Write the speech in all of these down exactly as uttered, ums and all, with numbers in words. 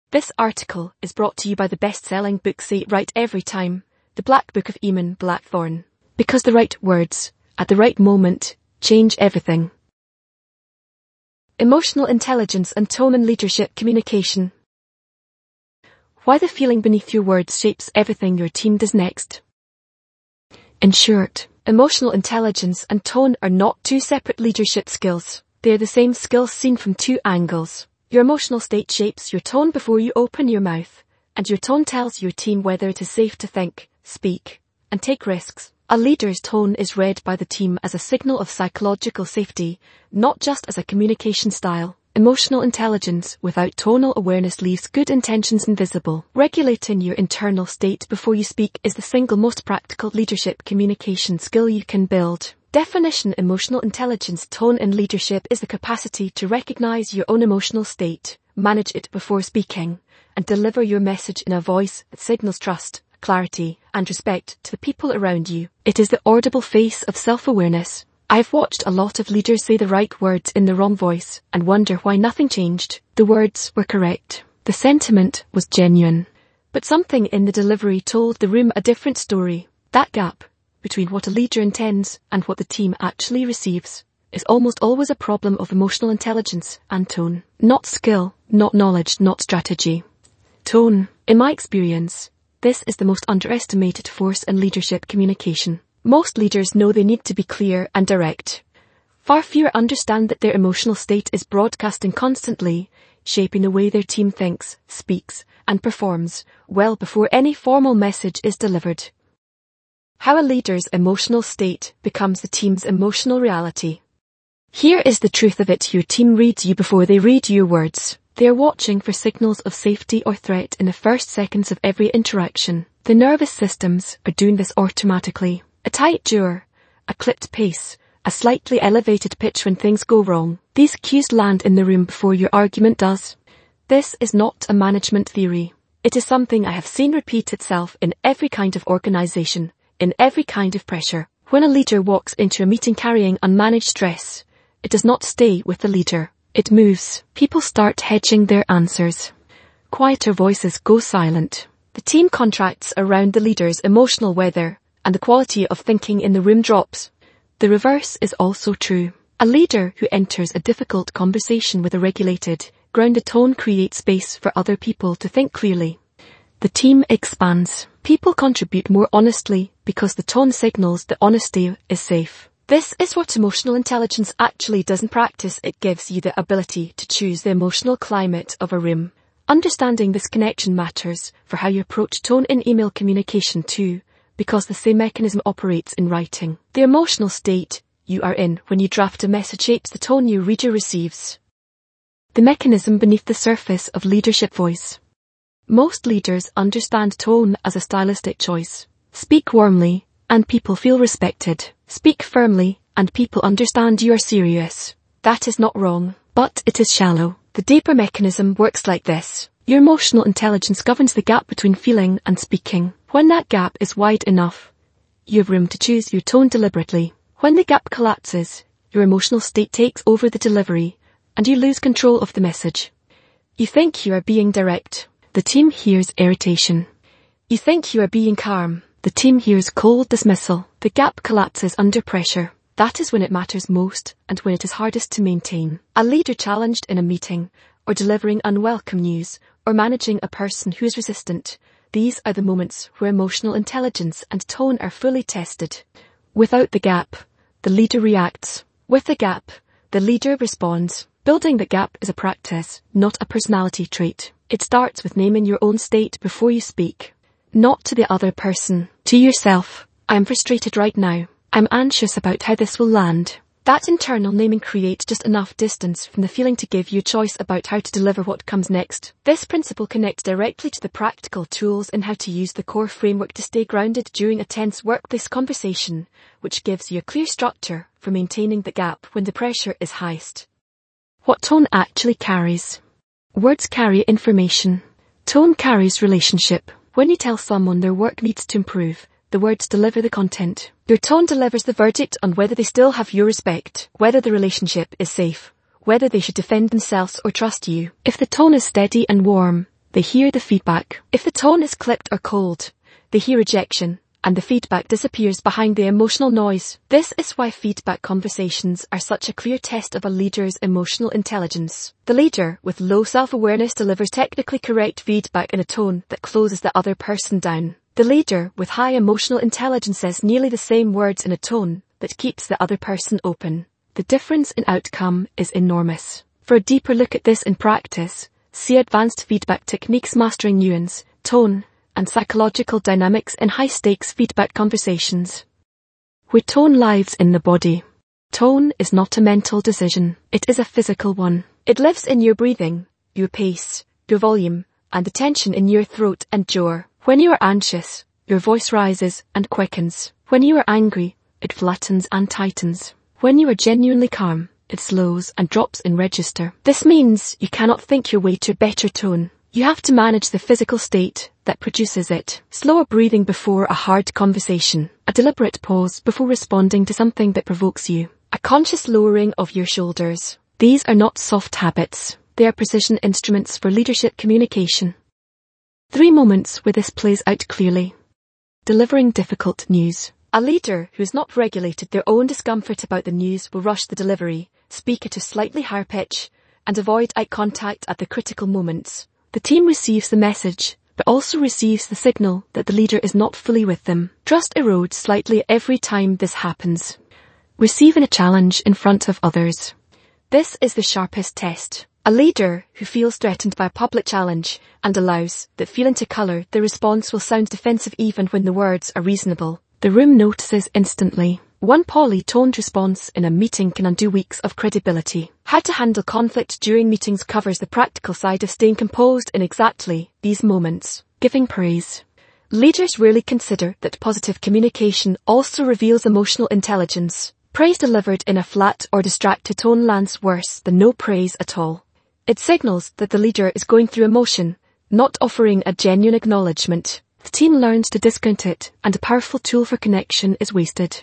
This article is brought to you by the best-selling book Say It Right Every Time, The Black Book of Eamon Blackthorne. Because the right words, at the right moment, change everything. Emotional intelligence and tone in leadership communication. Why the feeling beneath your words shapes everything your team does next. In short, emotional intelligence and tone are not two separate leadership skills. They are the same skills seen from two angles. Your emotional state shapes your tone before you open your mouth, and your tone tells your team whether it is safe to think, speak, and take risks. A leader's tone is read by the team as a signal of psychological safety, not just as a communication style. Emotional intelligence without tonal awareness leaves good intentions invisible. Regulating your internal state before you speak is the single most practical leadership communication skill you can build. Definition: emotional intelligence tone in leadership is the capacity to recognize your own emotional state, manage it before speaking, and deliver your message in a voice that signals trust, clarity, and respect to the people around you. It is the audible face of self-awareness. I've watched a lot of leaders say the right words in the wrong voice and wonder why nothing changed. The words were correct. The sentiment was genuine. But something in the delivery told the room a different story. That gap between what a leader intends and what the team actually receives is almost always a problem of emotional intelligence and tone. Not skill, not knowledge, not strategy. Tone. In my experience, this is the most underestimated force in leadership communication. Most leaders know they need to be clear and direct. Far fewer understand that their emotional state is broadcasting constantly, shaping the way their team thinks, speaks, and performs, well before any formal message is delivered. How a leader's emotional state becomes the team's emotional reality. Here is the truth of it: your team reads you before they read your words. They are watching for signals of safety or threat in the first seconds of every interaction. The nervous systems are doing this automatically. A tight jaw, a clipped pace, a slightly elevated pitch when things go wrong. These cues land in the room before your argument does. This is not a management theory. It is something I have seen repeat itself in every kind of organization, in every kind of pressure. When a leader walks into a meeting carrying unmanaged stress, it does not stay with the leader. It moves. People start hedging their answers. Quieter voices go silent. The team contracts around the leader's emotional weather, and the quality of thinking in the room drops. The reverse is also true. A leader who enters a difficult conversation with a regulated, grounded tone creates space for other people to think clearly. The team expands. People contribute more honestly because the tone signals that honesty is safe. This is what emotional intelligence actually does in practice. It gives you the ability to choose the emotional climate of a room. Understanding this connection matters for how you approach tone in email communication too, because the same mechanism operates in writing. The emotional state you are in when you draft a message shapes the tone your reader receives. The mechanism beneath the surface of leadership voice. Most leaders understand tone as a stylistic choice. Speak warmly, and people feel respected. Speak firmly, and people understand you are serious. That is not wrong, but it is shallow. The deeper mechanism works like this. Your emotional intelligence governs the gap between feeling and speaking. When that gap is wide enough, you have room to choose your tone deliberately. When the gap collapses, your emotional state takes over the delivery, and you lose control of the message. You think you are being direct. The team hears irritation. You think you are being calm. The team hears cold dismissal. The gap collapses under pressure. That is when it matters most and when it is hardest to maintain. A leader challenged in a meeting, or delivering unwelcome news, or managing a person who is resistant. These are the moments where emotional intelligence and tone are fully tested. Without the gap, the leader reacts. With the gap, the leader responds. Building the gap is a practice, not a personality trait. It starts with naming your own state before you speak. Not to the other person, to yourself. I am frustrated right now. I'm anxious about how this will land. That internal naming creates just enough distance from the feeling to give you choice about how to deliver what comes next. This principle connects directly to the practical tools in how to use the core framework to stay grounded during a tense workplace conversation, which gives you a clear structure for maintaining the gap when the pressure is highest. What tone actually carries? Words carry information. Tone carries relationship. When you tell someone their work needs to improve, the words deliver the content. Your tone delivers the verdict on whether they still have your respect, whether the relationship is safe, whether they should defend themselves or trust you. If the tone is steady and warm, they hear the feedback. If the tone is clipped or cold, they hear rejection, and the feedback disappears behind the emotional noise. This is why feedback conversations are such a clear test of a leader's emotional intelligence. The leader with low self-awareness delivers technically correct feedback in a tone that closes the other person down. The leader with high emotional intelligence says nearly the same words in a tone that keeps the other person open. The difference in outcome is enormous. For a deeper look at this in practice, see Advanced Feedback Techniques Mastering Nuance, Tone, and Psychological Dynamics in High-Stakes Feedback Conversations. Where tone lives in the body. Tone is not a mental decision, it is a physical one. It lives in your breathing, your pace, your volume, and the tension in your throat and jaw. When you are anxious, your voice rises and quickens. When you are angry, it flattens and tightens. When you are genuinely calm, it slows and drops in register. This means you cannot think your way to a better tone. You have to manage the physical state that produces it. Slower breathing before a hard conversation. A deliberate pause before responding to something that provokes you. A conscious lowering of your shoulders. These are not soft habits. They are precision instruments for leadership communication. Three moments where this plays out clearly. Delivering difficult news. A leader who has not regulated their own discomfort about the news will rush the delivery, speak at a slightly higher pitch, and avoid eye contact at the critical moments. The team receives the message, but also receives the signal that the leader is not fully with them. Trust erodes slightly every time this happens. Receiving a challenge in front of others. This is the sharpest test. A leader who feels threatened by a public challenge and allows that feeling to colour the response will sound defensive even when the words are reasonable. The room notices instantly. One poorly toned response in a meeting can undo weeks of credibility. How to handle conflict during meetings covers the practical side of staying composed in exactly these moments. Giving praise. Leaders rarely consider that positive communication also reveals emotional intelligence. Praise delivered in a flat or distracted tone lands worse than no praise at all. It signals that the leader is going through emotion, not offering a genuine acknowledgement. The team learns to discount it, and a powerful tool for connection is wasted.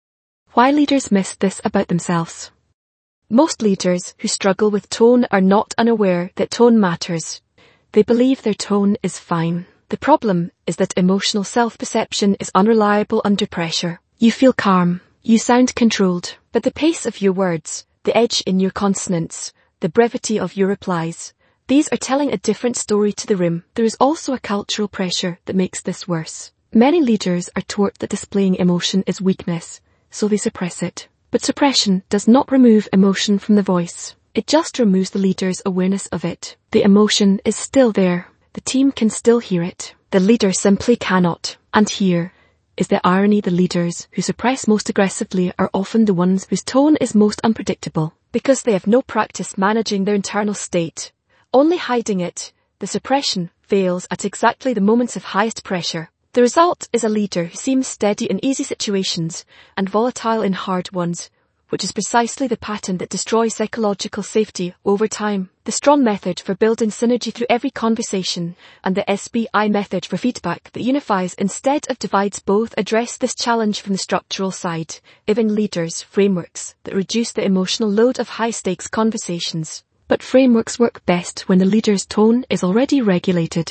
Why leaders miss this about themselves. Most leaders who struggle with tone are not unaware that tone matters. They believe their tone is fine. The problem is that emotional self-perception is unreliable under pressure. You feel calm. You sound controlled. But the pace of your words, the edge in your consonants, the brevity of your replies, these are telling a different story to the room. There is also a cultural pressure that makes this worse. Many leaders are taught that displaying emotion is weakness, so they suppress it. But suppression does not remove emotion from the voice. It just removes the leader's awareness of it. The emotion is still there. The team can still hear it. The leader simply cannot. And here is the irony: the leaders who suppress most aggressively are often the ones whose tone is most unpredictable. Because they have no practice managing their internal state, only hiding it, the suppression fails at exactly the moments of highest pressure. The result is a leader who seems steady in easy situations and volatile in hard ones, which is precisely the pattern that destroys psychological safety over time. The STRONG method for building synergy through every conversation and the S B I method for feedback that unifies instead of divides both address this challenge from the structural side, giving leaders frameworks that reduce the emotional load of high-stakes conversations. But frameworks work best when the leader's tone is already regulated.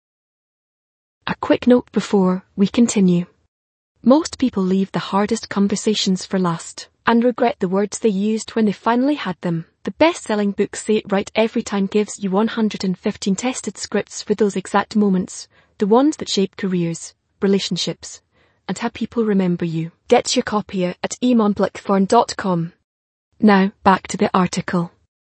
A quick note before we continue. Most people leave the hardest conversations for last and regret the words they used when they finally had them. The best-selling book Say It Right Every Time gives you one hundred fifteen tested scripts for those exact moments, the ones that shape careers, relationships, and how people remember you. Get your copy at eamon blackthorn dot com. Now, back to the article.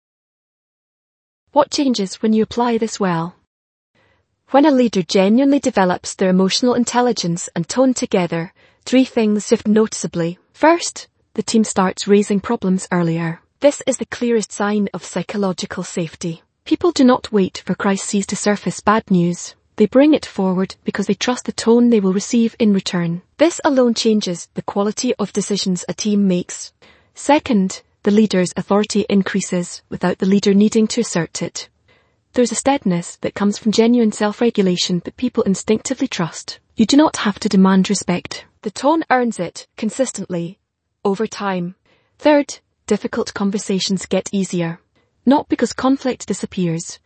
What changes when you apply this well? When a leader genuinely develops their emotional intelligence and tone together, three things shift noticeably. First, the team starts raising problems earlier. This is the clearest sign of psychological safety. People do not wait for crises to surface bad news. They bring it forward because they trust the tone they will receive in return. This alone changes the quality of decisions a team makes. Second, the leader's authority increases without the leader needing to assert it. There's a steadiness that comes from genuine self-regulation that people instinctively trust. You do not have to demand respect. The tone earns it consistently over time. Third, difficult conversations get easier. Not because conflict disappears,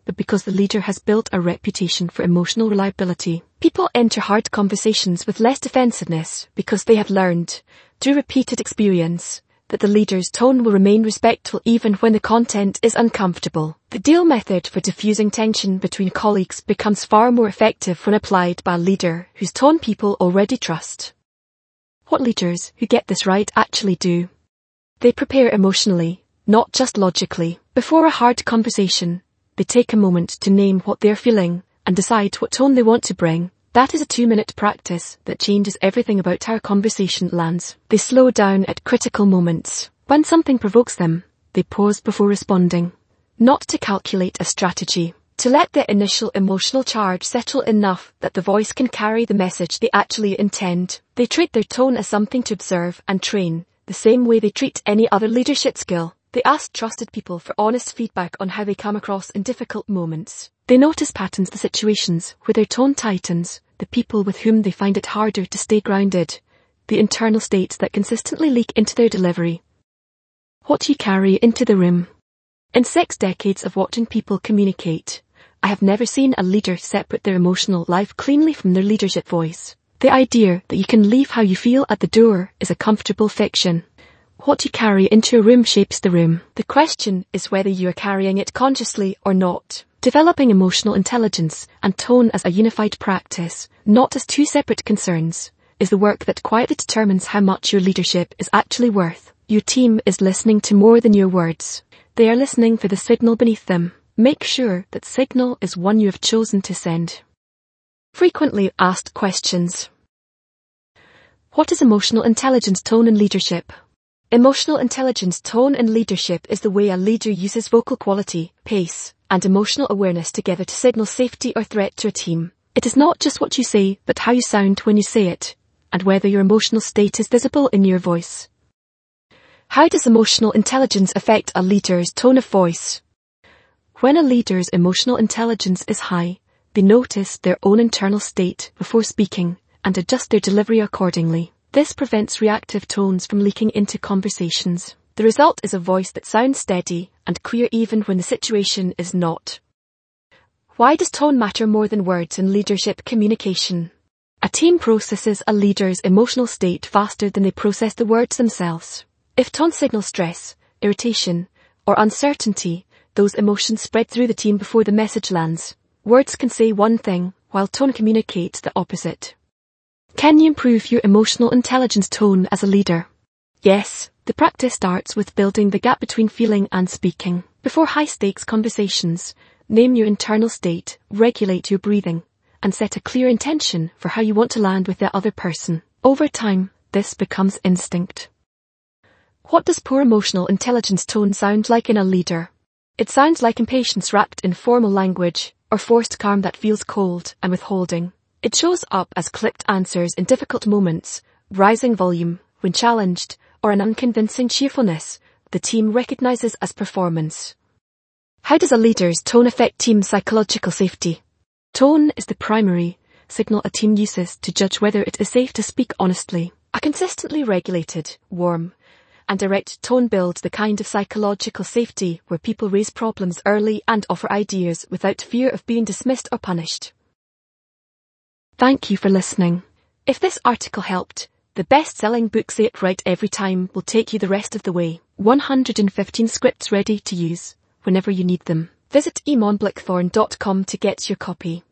but because the leader has built a reputation for emotional reliability. People enter hard conversations with less defensiveness because they have learned, through repeated experience, that the leader's tone will remain respectful even when the content is uncomfortable. The deal method for diffusing tension between colleagues becomes far more effective when applied by a leader whose tone people already trust. What leaders who get this right actually do? They prepare emotionally, not just logically. Before a hard conversation, they take a moment to name what they're feeling and decide what tone they want to bring. That is a two-minute practice that changes everything about how a conversation lands. They slow down at critical moments. When something provokes them, they pause before responding. Not to calculate a strategy, to let the initial emotional charge settle enough that the voice can carry the message they actually intend. They treat their tone as something to observe and train, the same way they treat any other leadership skill. They ask trusted people for honest feedback on how they come across in difficult moments. They notice patterns, the situations where their tone tightens, the people with whom they find it harder to stay grounded, the internal states that consistently leak into their delivery. What you carry into the room. In six decades of watching people communicate, I have never seen a leader separate their emotional life cleanly from their leadership voice. The idea that you can leave how you feel at the door is a comfortable fiction. What you carry into a room shapes the room. The question is whether you are carrying it consciously or not. Developing emotional intelligence and tone as a unified practice, not as two separate concerns, is the work that quietly determines how much your leadership is actually worth. Your team is listening to more than your words. They are listening for the signal beneath them. Make sure that signal is one you have chosen to send. Frequently asked questions. What is emotional intelligence, tone and leadership? Emotional intelligence, tone and leadership is the way a leader uses vocal quality, pace, and emotional awareness together to signal safety or threat to a team. It is not just what you say, but how you sound when you say it, and whether your emotional state is visible in your voice. How does emotional intelligence affect a leader's tone of voice? When a leader's emotional intelligence is high, they notice their own internal state before speaking and adjust their delivery accordingly. This prevents reactive tones from leaking into conversations. The result is a voice that sounds steady and clear even when the situation is not. Why does tone matter more than words in leadership communication? A team processes a leader's emotional state faster than they process the words themselves. If tone signals stress, irritation, or uncertainty, those emotions spread through the team before the message lands. Words can say one thing, while tone communicates the opposite. Can you improve your emotional intelligence tone as a leader? Yes, the practice starts with building the gap between feeling and speaking. Before high-stakes conversations, name your internal state, regulate your breathing, and set a clear intention for how you want to land with the other person. Over time, this becomes instinct. What does poor emotional intelligence tone sound like in a leader? It sounds like impatience wrapped in formal language, or forced calm that feels cold and withholding. It shows up as clipped answers in difficult moments, rising volume when challenged, or an unconvincing cheerfulness the team recognizes as performance. How does a leader's tone affect team psychological safety? Tone is the primary signal a team uses to judge whether it is safe to speak honestly. A consistently regulated, warm, and direct tone builds the kind of psychological safety where people raise problems early and offer ideas without fear of being dismissed or punished. Thank you for listening. If this article helped, the best-selling book Say It Right Every Time will take you the rest of the way. one hundred fifteen scripts ready to use whenever you need them. Visit eamon blackthorne dot com to get your copy.